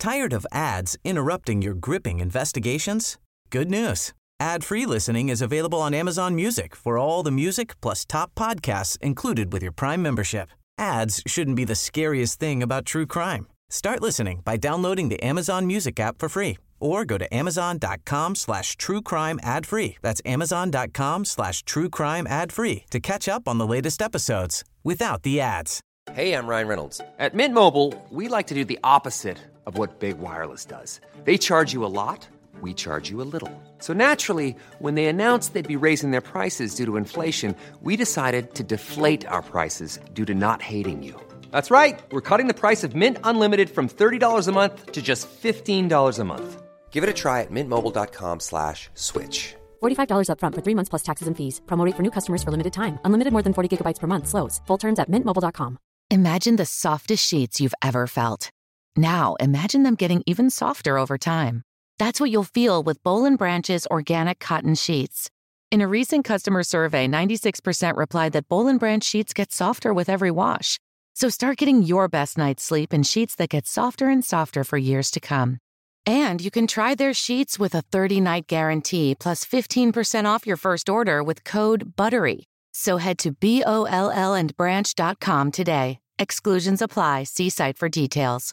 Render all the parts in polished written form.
Tired of ads interrupting your gripping investigations? Good news. Ad-free listening is available on Amazon Music for all the music plus top podcasts included with your Prime membership. Ads shouldn't be the scariest thing about true crime. Start listening by downloading the Amazon Music app for free or go to amazon.com/truecrime ad-free. That's amazon.com/truecrime ad-free to catch up on the latest episodes without the ads. Hey, I'm Ryan Reynolds. At Mint Mobile, we like to do the opposite of what Big Wireless does. They charge you a lot, we charge you a little. So naturally, when they announced they'd be raising their prices due to inflation, we decided to deflate our prices due to not hating you. That's right. We're cutting the price of Mint Unlimited from $30 a month to just $15 a month. Give it a try at mintmobile.com/switch. $45 up front for 3 months plus taxes and fees. Promo rate for new customers for limited time. Unlimited more than 40 gigabytes per month slows. Full terms at mintmobile.com. Imagine the softest sheets you've ever felt. Now imagine them getting even softer over time. That's what you'll feel with Boll & Branch's organic cotton sheets. In a recent customer survey, 96% replied that Boll & Branch sheets get softer with every wash. So start getting your best night's sleep in sheets that get softer and softer for years to come. And you can try their sheets with a 30-night guarantee plus 15% off your first order with code BUTTERY. So head to BOLLandbranch.com today. Exclusions apply. See site for details.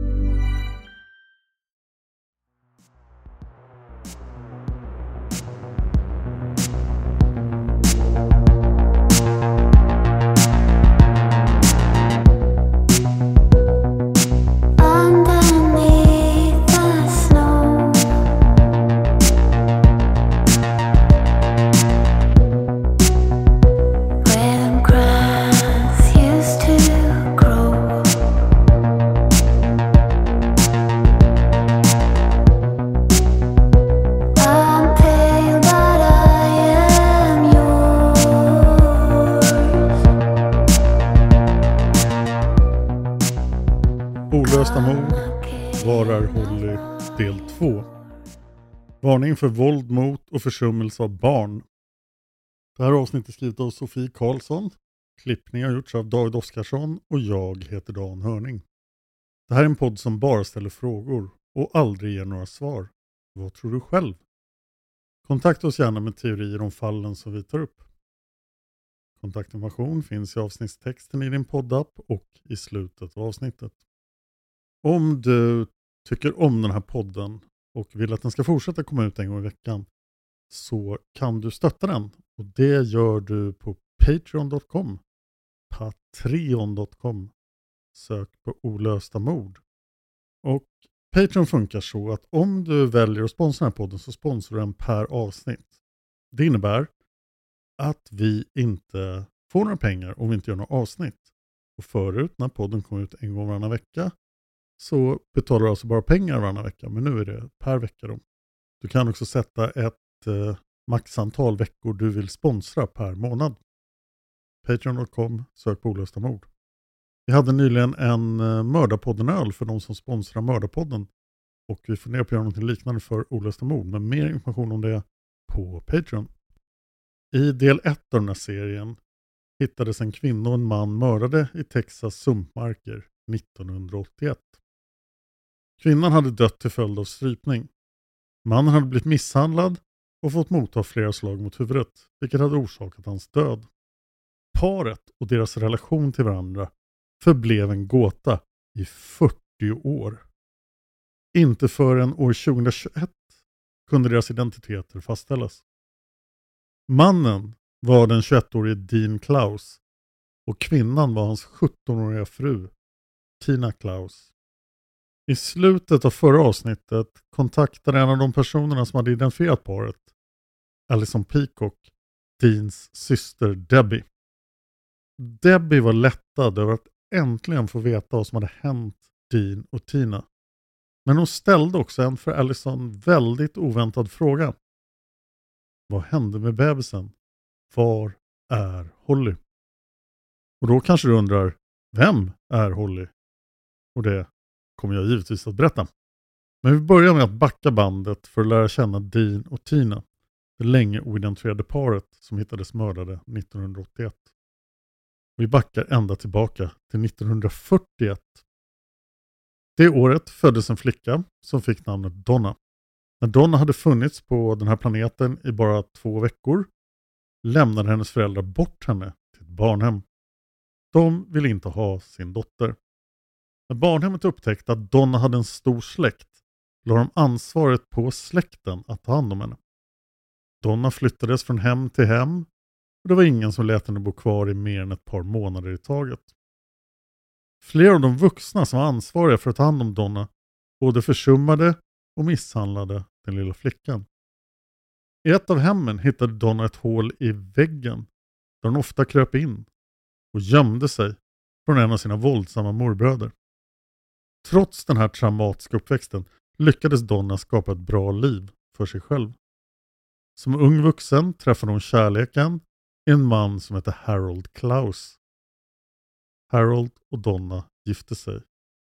Olösta mord, Var är Holly, del 2. Varning för våld mot och försummelse av barn. Det här avsnittet är skrivet av Sofie Karlsson. Klippning har gjorts av David Oskarsson och jag heter Dan Hörning. Det här är en podd som bara ställer frågor och aldrig ger några svar. Vad tror du själv? Kontakta oss gärna med teorier om fallen som vi tar upp. Kontaktinformation finns i avsnittstexten i din poddapp och i slutet av avsnittet. Om du tycker om den här podden och vill att den ska fortsätta komma ut en gång i veckan så kan du stötta den. Och det gör du på patreon.com. Patreon.com. Sök på olösta mord. Och Patreon funkar så att om du väljer att sponsra den här podden så sponsrar du den per avsnitt. Det innebär att vi inte får några pengar om vi inte gör några avsnitt. Och förut när podden kom ut en gång varannan vecka så betalar du alltså bara pengar varannan vecka. Men nu är det per vecka då. Du kan också sätta ett maxantal veckor du vill sponsra per månad. Patreon.com, sök på olösta mord. Vi hade nyligen en mördarpodden-öl för de som sponsrar mördarpodden. Och vi funderar på att göra något liknande för olösta mord. Men mer information om det på Patreon. I del 1 av den här serien hittades en kvinna och en man mördade i Texas sumpmarker 1981. Kvinnan hade dött till följd av strypning. Mannen hade blivit misshandlad och fått motta flera slag mot huvudet, vilket hade orsakat hans död. Paret och deras relation till varandra förblev en gåta i 40 år. Inte förrän år 2021 kunde deras identiteter fastställas. Mannen var den 21-årige Dean Klaus och kvinnan var hans 17-åriga fru, Tina Klaus. I slutet av förra avsnittet kontaktade en av de personerna som hade identifierat paret, Alison Peacock, Deans syster Debbie. Debbie var lättad över att äntligen få veta vad som hade hänt Dean och Tina. Men hon ställde också en för Alison väldigt oväntad fråga. Vad hände med bebisen? Var är Holly? Och då kanske du undrar, vem är Holly? Och det kommer jag givetvis att berätta. Men vi börjar med att backa bandet för att lära känna Dean och Tina. Det länge oidentifierade paret som hittades mördade 1981. Vi backar ända tillbaka till 1941. Det året föddes en flicka som fick namnet Donna. När Donna hade funnits på den här planeten i bara 2 veckor lämnade hennes föräldrar bort henne till ett barnhem. De ville inte ha sin dotter. När barnhemmet upptäckte att Donna hade en stor släkt la de ansvaret på släkten att ta hand om henne. Donna flyttades från hem till hem och det var ingen som lät henne bo kvar i mer än ett par månader i taget. Flera av de vuxna som var ansvariga för att ta hand om Donna både försummade och misshandlade den lilla flickan. I ett av hemmen hittade Donna ett hål i väggen där hon ofta kröp in och gömde sig från en av sina våldsamma morbröder. Trots den här traumatiska uppväxten lyckades Donna skapa ett bra liv för sig själv. Som ung vuxen träffade hon kärleken i en man som heter Harold Klaus. Harold och Donna gifte sig.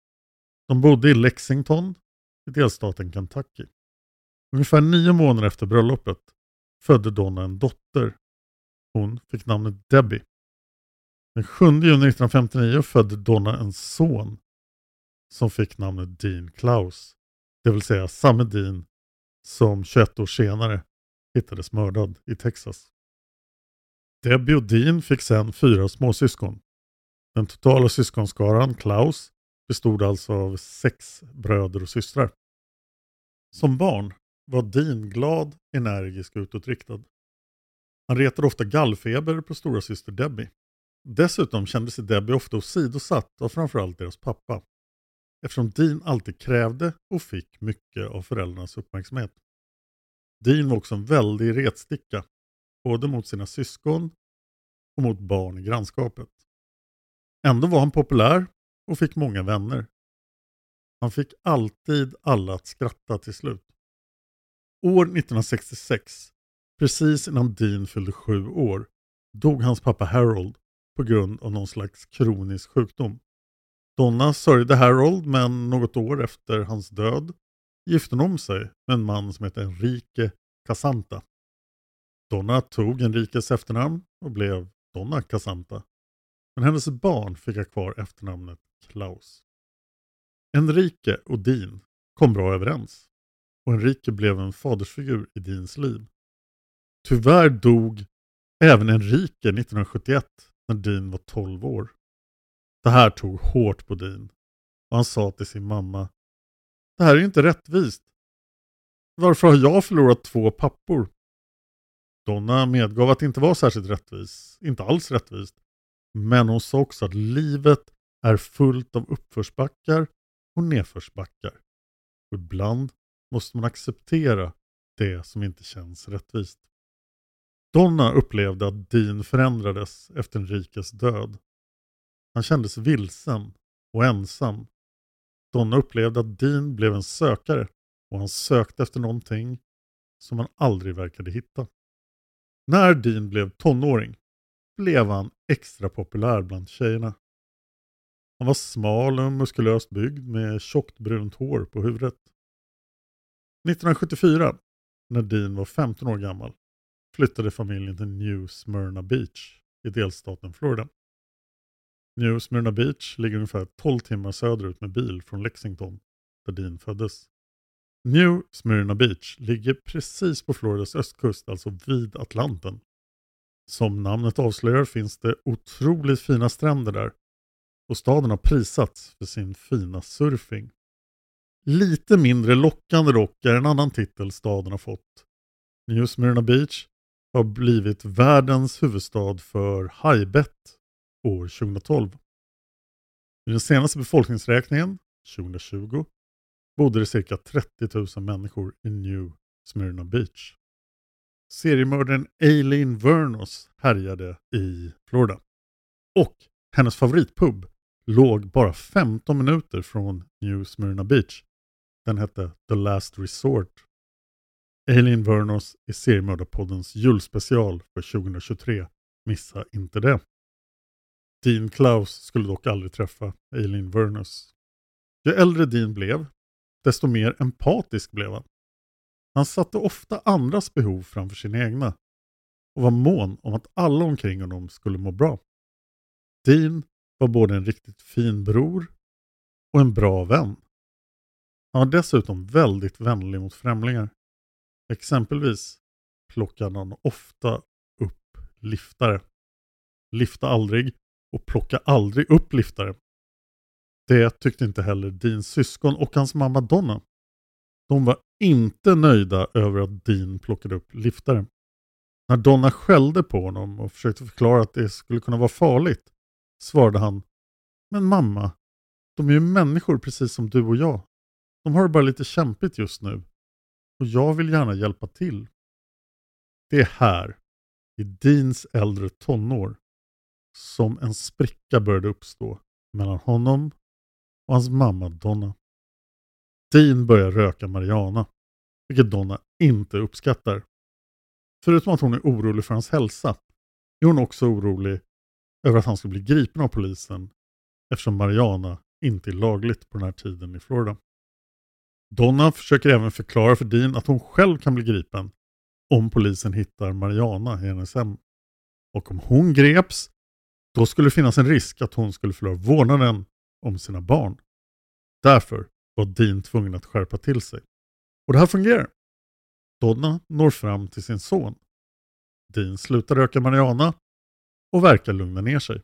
De bodde i Lexington i delstaten Kentucky. Ungefär 9 månader efter bröllopet födde Donna en dotter. Hon fick namnet Debbie. Den 7 juni 1959 födde Donna en son som fick namnet Dean Klaus. Det vill säga samma Dean som 21 år senare hittades mördad i Texas. Debbie och Dean fick sedan 4 småsyskon. Den totala syskonskaran Klaus bestod alltså av 6 bröder och systrar. Som barn var Dean glad, energisk och utåtriktad. Han retade ofta gallfeber på stora syster Debbie. Dessutom kände sig Debbie ofta åsidosatt av framförallt deras pappa. Eftersom Dean alltid krävde och fick mycket av föräldrarnas uppmärksamhet. Dean var också en väldig retsticka, både mot sina syskon och mot barn i grannskapet. Ändå var han populär och fick många vänner. Han fick alltid alla att skratta till slut. År 1966, precis innan Dean fyllde 7 år, dog hans pappa Harold på grund av någon slags kronisk sjukdom. Donna sörjde Harold, men något år efter hans död gifte hon om sig med en man som heter Enrique Casanta. Donna tog Enriques efternamn och blev Donna Casanta. Men hennes barn fick ha kvar efternamnet Klaus. Enrique och Dean kom bra överens. Och Enrique blev en fadersfigur i Deans liv. Tyvärr dog även Enrique 1971 när Dean var 12 år. Det här tog hårt på Dean. Och han sa till sin mamma: "Det här är inte rättvist. Varför har jag förlorat 2 pappor?" Donna medgav att det inte var särskilt rättvist. Inte alls rättvist. Men hon sa också att livet är fullt av uppförsbackar och nedförsbackar. Och ibland måste man acceptera det som inte känns rättvist. Donna upplevde att Dean förändrades efter Enriques död. Han kändes vilsen och ensam. Donna upplevde att Dean blev en sökare och han sökte efter någonting som han aldrig verkade hitta. När Dean blev tonåring blev han extra populär bland tjejerna. Han var smal och muskulöst byggd med tjockt brunt hår på huvudet. 1974, när Dean var 15 år gammal, flyttade familjen till New Smyrna Beach i delstaten Florida. New Smyrna Beach ligger ungefär 12 timmar söderut med bil från Lexington, där Dean föddes. New Smyrna Beach ligger precis på Floridas östkust, alltså vid Atlanten. Som namnet avslöjar finns det otroligt fina stränder där. Och staden har prisats för sin fina surfing. Lite mindre lockande dock är en annan titel staden har fått. New Smyrna Beach har blivit världens huvudstad för hajbett år 2012. I den senaste befolkningsräkningen, 2020, bodde det cirka 30 000 människor i New Smyrna Beach. Seriemördaren Aileen Wuornos härjade i Florida. Och hennes favoritpub låg bara 15 minuter från New Smyrna Beach. Den hette The Last Resort. Aileen Wuornos i seriemördarpoddens julspecial för 2023. Missa inte det. Dean Klaus skulle dock aldrig träffa Aileen Wuornos. Ju äldre Dean blev, desto mer empatisk blev han. Han satte ofta andras behov framför sina egna och var mån om att alla omkring honom skulle må bra. Dean var både en riktigt fin bror och en bra vän Han var dessutom väldigt vänlig mot främlingar. Exempelvis plockade han ofta upp liftare. Lifta aldrig och plocka aldrig upp liftare. Det tyckte inte heller Deans syskon och hans mamma Donna. De var inte nöjda över att Dean plockade upp liftare. När Donna skällde på honom och försökte förklara att det skulle kunna vara farligt, svarade han: "Men mamma, de är ju människor precis som du och jag. De har det bara lite kämpigt just nu. Och jag vill gärna hjälpa till." Det är här, i Deans äldre tonår, som en spricka började uppstå mellan honom och hans mamma Donna. Dean börjar röka marijuana, vilket Donna inte uppskattar. Förutom att hon är orolig för hans hälsa, är hon också orolig över att han ska bli gripen av polisen, eftersom marijuana inte är lagligt på den här tiden i Florida. Donna försöker även förklara för Dean att hon själv kan bli gripen om polisen hittar marijuana i hennes hem. Och om hon greps, då skulle det finnas en risk att hon skulle förlora vårdnaden om sina barn. Därför var Dean tvungen att skärpa till sig. Och det här fungerar. Donna når fram till sin son. Dean slutar röka marijuana och verkar lugna ner sig.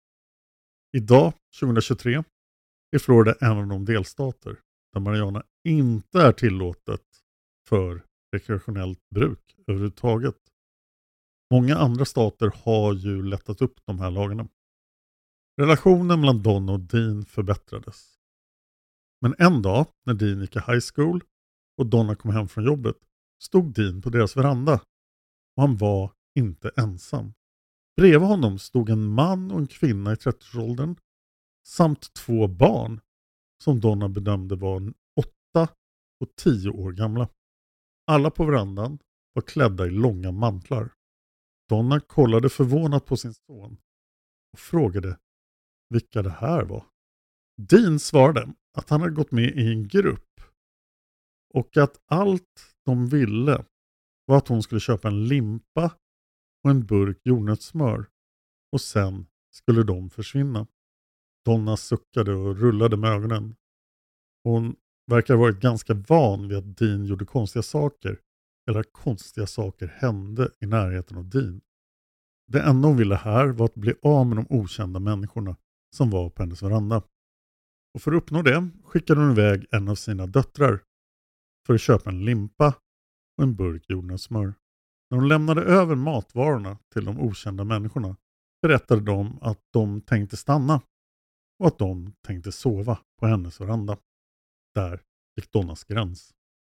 Idag, 2023, är Florida en av de delstater där marijuana inte är tillåtet för rekreationellt bruk överhuvudtaget. Många andra stater har ju lättat upp de här lagarna. Relationen mellan Donna och Dean förbättrades. Men en dag när Dean gick i high school och Donna kom hem från jobbet, stod Dean på deras veranda och han var inte ensam. Bredvid honom stod en man och en kvinna i 30-årsåldern samt 2 barn som Donna bedömde var 8 och 10 år gamla. Alla på verandan var klädda i långa mantlar. Donna kollade förvånat på sin son och frågade vilka det här var. Dean svarade att han hade gått med i en grupp och att allt de ville var att hon skulle köpa en limpa och en burk jordnötssmör och sen skulle de försvinna. Donna suckade och rullade med ögonen. Hon verkar ha varit ganska van vid att Dean gjorde konstiga saker eller att konstiga saker hände i närheten av Dean. Det enda hon ville här var att bli av med de okända människorna som var på hennes veranda. Och för att uppnå det skickade hon iväg en av sina döttrar för att köpa en limpa och en burk jordnötssmör. När hon lämnade över matvarorna till de okända människorna berättade de att de tänkte stanna och att de tänkte sova på hennes veranda. Där gick Donnas gräns.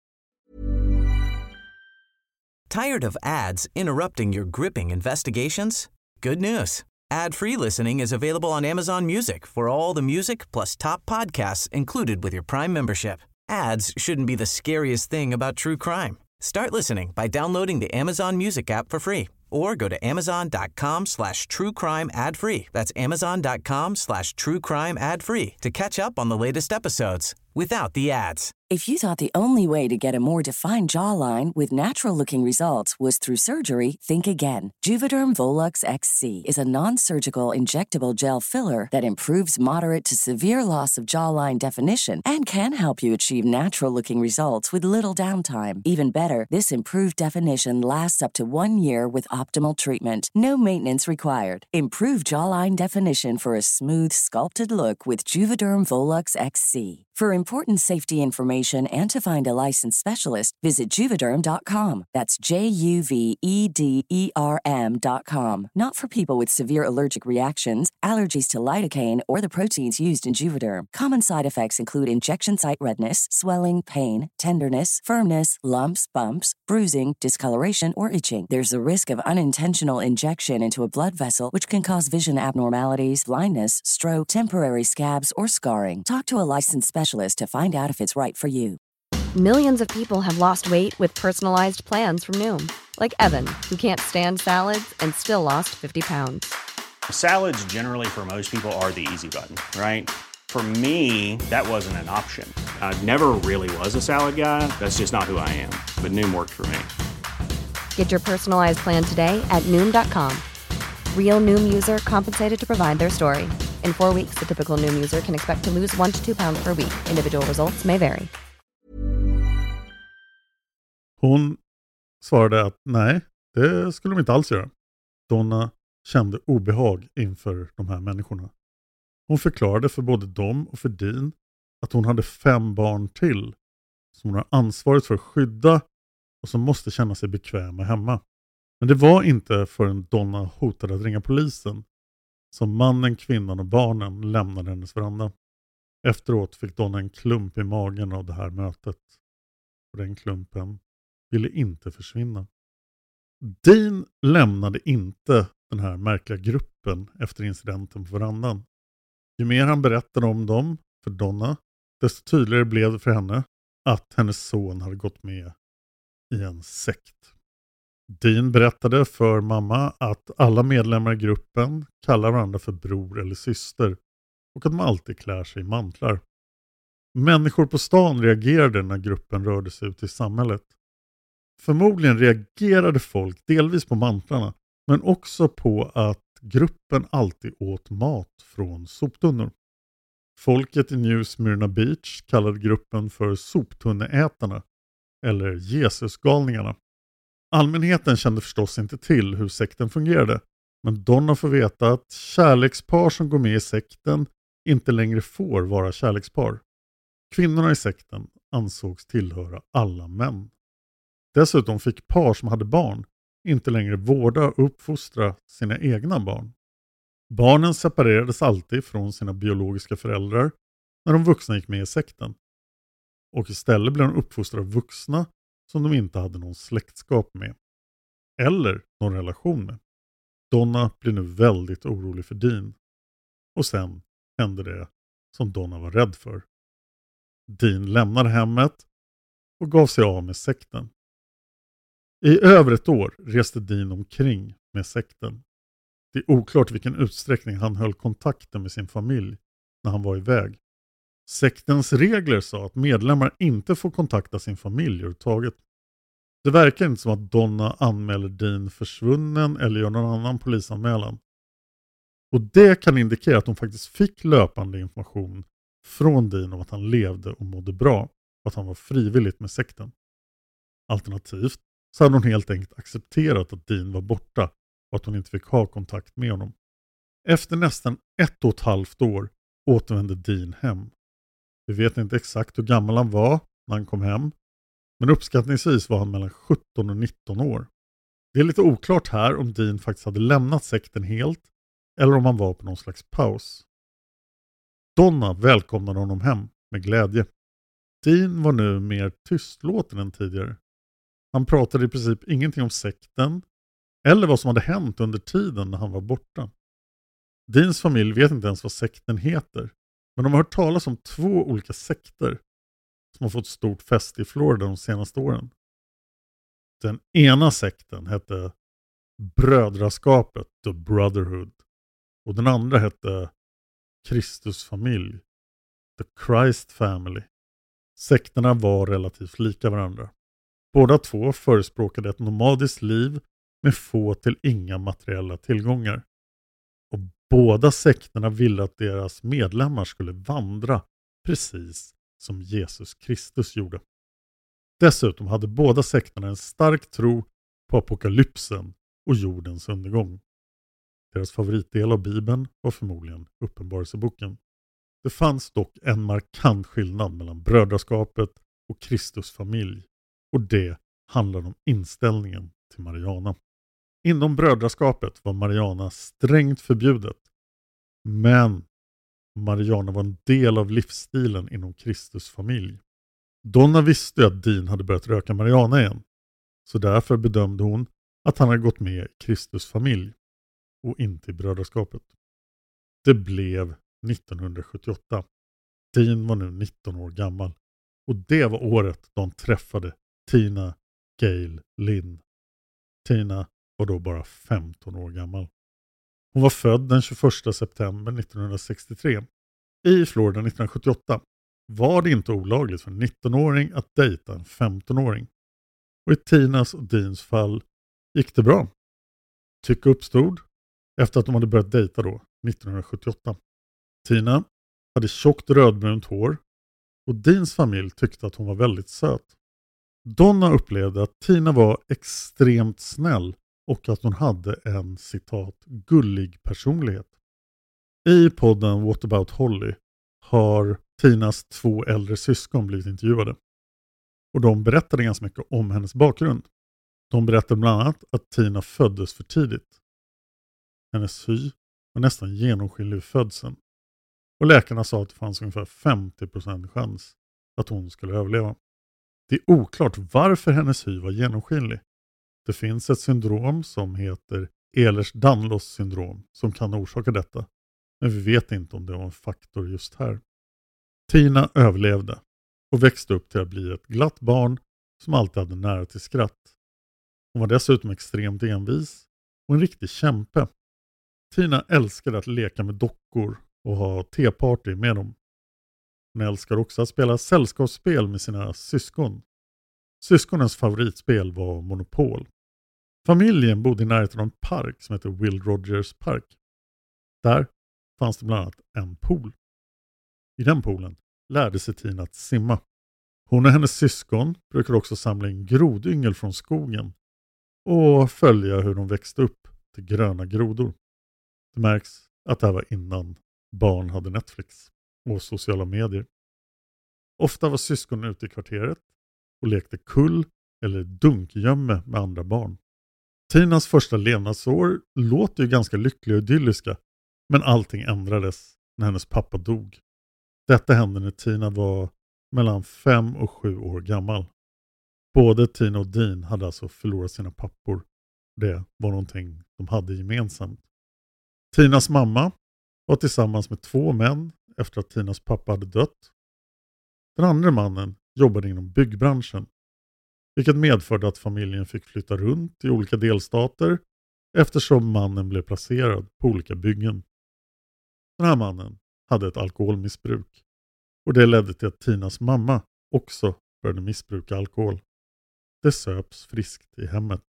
Tired of ads interrupting your gripping investigations? Good news. Ad-free listening is available on Amazon Music for all the music plus top podcasts included with your Prime membership. Ads shouldn't be the scariest thing about true crime. Start listening by downloading the Amazon Music app for free or go to amazon.com/truecrime ad-free. That's amazon.com/truecrime ad-free to catch up on the latest episodes without the ads. If you thought the only way to get a more defined jawline with natural-looking results was through surgery, think again. Juvederm Volux XC is a non-surgical injectable gel filler that improves moderate to severe loss of jawline definition and can help you achieve natural-looking results with little downtime. Even better, this improved definition lasts up to 1 year with optimal treatment. No maintenance required. Improve jawline definition for a smooth, sculpted look with Juvederm Volux XC. For important safety information and to find a licensed specialist, visit Juvederm.com. That's JUVEDERM.com. Not for people with severe allergic reactions, allergies to lidocaine, or the proteins used in Juvederm. Common side effects include injection site redness, swelling, pain, tenderness, firmness, lumps, bumps, bruising, discoloration, or itching. There's a risk of unintentional injection into a blood vessel, which can cause vision abnormalities, blindness, stroke, temporary scabs, or scarring. Talk to a licensed specialist to find out if it's right for you. Millions of people have lost weight with personalized plans from Noom. Like Evan, who can't stand salads and still lost 50 pounds. Salads generally for most people are the easy button, right? For me, that wasn't an option. I never really was a salad guy. That's just not who I am. But Noom worked for me. Get your personalized plan today at Noom.com. Real Noom user compensated to provide their story. In 4 weeks, the typical Noom user can expect to lose 1 to 2 pounds per week. Individual results may vary. Hon svarade att nej, det skulle de inte alls göra. Donna kände obehag inför de här människorna. Hon förklarade för både dem och för Dean att hon hade 5 barn till som hon har ansvaret för att skydda och som måste känna sig bekväma hemma. Men det var inte förrän Donna hotade att ringa polisen som mannen, kvinnan och barnen lämnade hennes veranda. Efteråt fick Donna en klump i magen av det här mötet. Och den klumpen ville inte försvinna. Dean lämnade inte den här märkliga gruppen efter incidenten på verandan. Ju mer han berättade om dem för Donna, desto tydligare blev det för henne att hennes son hade gått med i en sekt. Dean berättade för mamma att alla medlemmar i gruppen kallar varandra för bror eller syster och att de alltid klär sig i mantlar. Människor på stan reagerade när gruppen rörde sig ut i samhället. Förmodligen reagerade folk delvis på mantlarna, men också på att gruppen alltid åt mat från soptunnor. Folket i New Smyrna Beach kallade gruppen för soptunneätarna eller Jesusgalningarna. Allmänheten kände förstås inte till hur sekten fungerade, men Donna får veta att kärlekspar som går med i sekten inte längre får vara kärlekspar. Kvinnorna i sekten ansågs tillhöra alla män. Dessutom fick par som hade barn inte längre vårda och uppfostra sina egna barn. Barnen separerades alltid från sina biologiska föräldrar när de vuxna gick med i sekten. Och istället blev de uppfostrade av vuxna som de inte hade någon släktskap med. Eller någon relation med. Donna blir nu väldigt orolig för Dean. Och sen hände det som Donna var rädd för. Dean lämnade hemmet och gav sig av med sekten. I över ett år reste Dean omkring med sekten. Det är oklart vilken utsträckning han höll kontakten med sin familj när han var iväg. Sektens regler sa att medlemmar inte får kontakta sin familj överhuvudtaget. Det verkar inte som att Donna anmäler Dean försvunnen eller gör någon annan polisanmälan. Och det kan indikera att hon faktiskt fick löpande information från Dean om att han levde och mådde bra och att han var frivilligt med sekten. Alternativt så hade hon helt enkelt accepterat att Dean var borta och att hon inte fick ha kontakt med honom. Efter nästan 1,5 år återvände Dean hem. Vi vet inte exakt hur gammal han var när han kom hem, men uppskattningsvis var han mellan 17 och 19 år. Det är lite oklart här om Dean faktiskt hade lämnat sekten helt eller om han var på någon slags paus. Donna välkomnade honom hem med glädje. Dean var nu mer tystlåten än tidigare. Han pratade i princip ingenting om sekten eller vad som hade hänt under tiden när han var borta. Deans familj vet inte ens vad sekten heter, men de har hört talas om 2 olika sekter som har fått stort fäste i Florida de senaste åren. Den ena sekten hette Brödraskapet, The Brotherhood, och den andra hette Kristus familj, The Christ Family. Sekterna var relativt lika varandra. Båda 2 förespråkade ett nomadiskt liv med få till inga materiella tillgångar. Och båda sekterna ville att deras medlemmar skulle vandra precis som Jesus Kristus gjorde. Dessutom hade båda sekterna en stark tro på apokalypsen och jordens undergång. Deras favoritdel av Bibeln var förmodligen Uppenbarelseboken. Det fanns dock en markant skillnad mellan brödraskapet och Kristus familj, och det handlade om inställningen till marijuana. Inom brödraskapet var marijuana strängt förbjudet, men marijuana var en del av livsstilen inom Kristus familj. Donna visste att Dean hade börjat röka marijuana igen, så därför bedömde hon att han hade gått med i Kristus familj och inte i brödraskapet. Det blev 1978. Dean var nu 19 år gammal och det var året då han träffade Tina Gail Lynn. Tina var då bara 15 år gammal. Hon var född den 21 september 1963. I Florida 1978 var det inte olagligt för en 19-åring att dejta en 15-åring. Och i Tinas och Deans fall gick det bra. Tycke uppstod efter att de hade börjat dejta då, 1978. Tina hade tjockt rödbrunt hår och Deans familj tyckte att hon var väldigt söt. Donna upplevde att Tina var extremt snäll och att hon hade en citat gullig personlighet. I podden What About Holly har Tinas 2 äldre syskon blivit intervjuade. Och de berättade ganska mycket om hennes bakgrund. De berättade bland annat att Tina föddes för tidigt. Hennes hy var nästan genomskinlig vid födseln. Och läkarna sa att det fanns ungefär 50% chans att hon skulle överleva. Det är oklart varför hennes hy var genomskinlig. Det finns ett syndrom som heter Ehlers-Danlos syndrom som kan orsaka detta. Men vi vet inte om det var en faktor just här. Tina överlevde och växte upp till att bli ett glatt barn som alltid hade nära till skratt. Hon var dessutom extremt envis och en riktig kämpe. Tina älskade att leka med dockor och ha teparty med dem. Hon älskade också att spela sällskapsspel med sina syskon. Syskonens favoritspel var Monopol. Familjen bodde i närheten av en park som heter Will Rogers Park. Där fanns det bland annat en pool. I den poolen lärde sig Tina att simma. Hon och hennes syskon brukade också samla in grodyngel från skogen och följa hur de växte upp till gröna grodor. Det märks att det här var innan barn hade Netflix och sociala medier. Ofta var syskonen ute i kvarteret och lekte kull eller dunkgömme med andra barn. Tinas första levnadsår låter ju ganska lyckliga och idylliska, men allting ändrades när hennes pappa dog. Detta hände när Tina var mellan 5 och 7 år gammal. Både Tina och Dean hade alltså förlorat sina pappor. Det var någonting de hade gemensamt. Tinas mamma var tillsammans med 2 män efter att Tinas pappa hade dött. Den andra mannen jobbade inom byggbranschen, vilket medförde att familjen fick flytta runt i olika delstater eftersom mannen blev placerad på olika byggen. Den här mannen hade ett alkoholmissbruk och det ledde till att Tinas mamma också började missbruka alkohol. Det söps friskt i hemmet.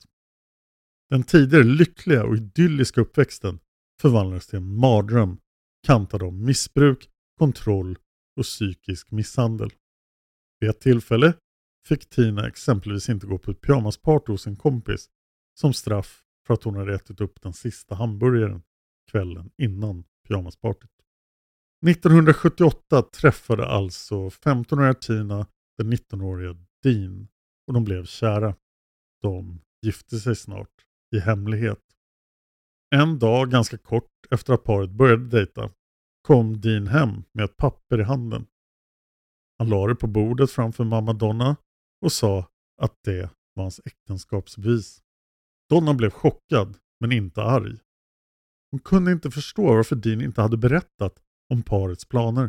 Den tidigare lyckliga och idylliska uppväxten förvandlades till en mardröm kantad av missbruk, kontroll och psykisk misshandel. Vid ett tillfälle fick Tina exempelvis inte gå på ett pyjamasparty hos en kompis som straff för att hon hade ätit upp den sista hamburgaren kvällen innan pyjamaspartyt. 1978 träffade alltså 15-åriga Tina den 19-åriga Dean och de blev kära. De gifte sig snart i hemlighet. En dag ganska kort efter att paret började dejta kom Dean hem med ett papper i handen. Han la det på bordet framför mamma Donna och sa att det var hans äktenskapsbevis. Donna blev chockad men inte arg. Hon kunde inte förstå varför Dean inte hade berättat om parets planer.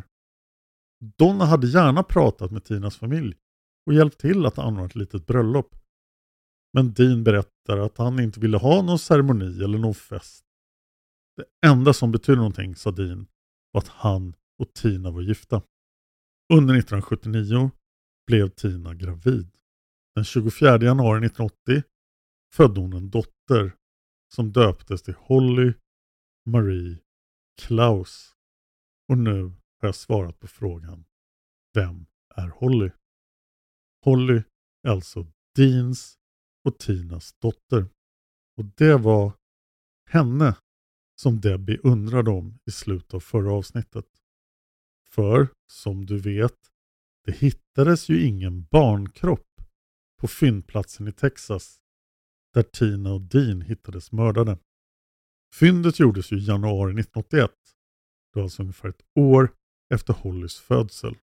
Donna hade gärna pratat med Tinas familj och hjälpt till att anordna ett litet bröllop. Men Dean berättar att han inte ville ha någon ceremoni eller någon fest. Det enda som betydde någonting, sa Dean, var att han och Tina var gifta. Under 1979 blev Tina gravid. Den 24 januari 1980 födde hon en dotter som döptes till Holly Marie Klaus. Och nu har jag svarat på frågan: vem är Holly? Holly är alltså Deans och Tinas dotter. Och det var henne som Debbie undrade om i slutet av förra avsnittet. För, som du vet, det hittades ju ingen barnkropp på fyndplatsen i Texas där Tina och Dean hittades mördade. Fyndet gjordes ju i januari 1981. Det var alltså ungefär ett år efter Hollys födsel.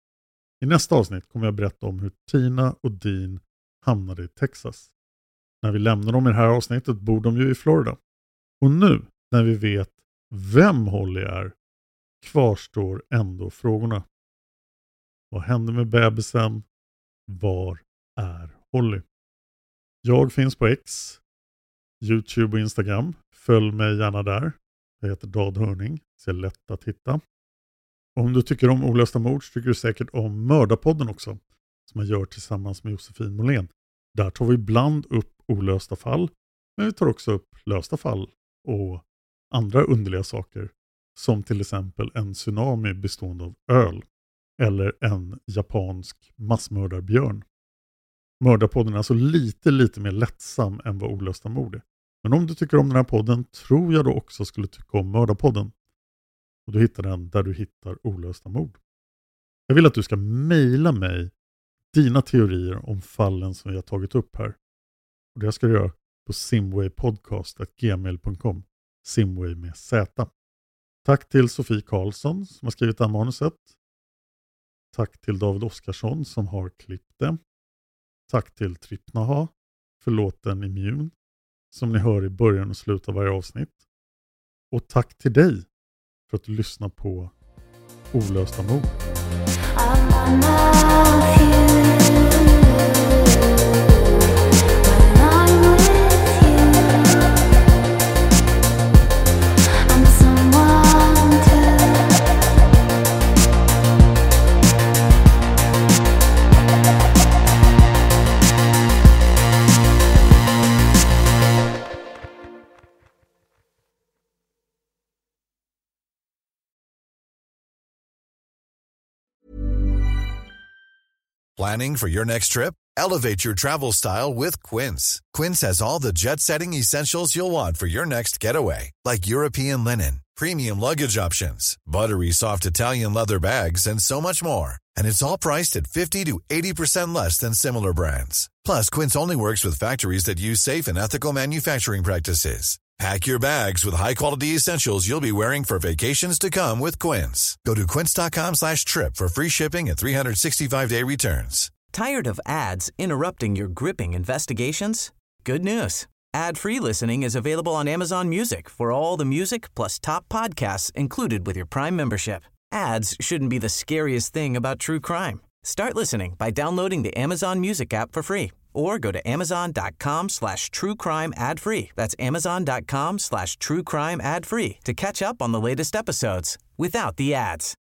I nästa avsnitt kommer jag berätta om hur Tina och Dean hamnade i Texas. När vi lämnar dem i det här avsnittet bor de ju i Florida. Och nu, när vi vet vem Holly är, kvarstår ändå frågorna. Vad hände med bebisen? Var är Holly? Jag finns på X, YouTube och Instagram. Följ mig gärna där. Jag heter Dad Hörning, så är lätt att hitta. Om du tycker om olösta mord så tycker du säkert om Mördarpodden också, som jag gör tillsammans med Josefin Måhlén. Där tar vi ibland upp olösta fall, men vi tar också upp lösta fall och andra underliga saker, som till exempel en tsunami bestående av öl eller en japansk massmördarbjörn. Mördarpodden är alltså lite mer lättsam än vad Olösta mord är. Men om du tycker om den här podden tror jag du också skulle tycka om Mördarpodden. Och du hittar den där du hittar Olösta mord. Jag vill att du ska mejla mig dina teorier om fallen som vi har tagit upp här. Och det ska du göra på simwaypodcast@gmail.com. Simway med Z. Tack till Sofie Karlsson som har skrivit det här manuset. Tack till David Oskarsson som har klippt det. Tack till Trippnaha för låten Immune som ni hör i början och slutet av varje avsnitt. Och tack till dig för att du lyssnar på Olösta mord. Planning for your next trip? Elevate your travel style with Quince. Quince has all the jet-setting essentials you'll want for your next getaway, like European linen, premium luggage options, buttery soft Italian leather bags, and so much more. And it's all priced at 50 to 80% less than similar brands. Plus, Quince only works with factories that use safe and ethical manufacturing practices. Pack your bags with high-quality essentials you'll be wearing for vacations to come with Quince. Go to quince.com/trip for free shipping and 365-day returns. Tired of ads interrupting your gripping investigations? Good news. Ad-free listening is available on Amazon Music for all the music plus top podcasts included with your Prime membership. Ads shouldn't be the scariest thing about true crime. Start listening by downloading the Amazon Music app for free or go to amazon.com/truecrime ad-free. That's amazon.com/truecrime ad-free to catch up on the latest episodes without the ads.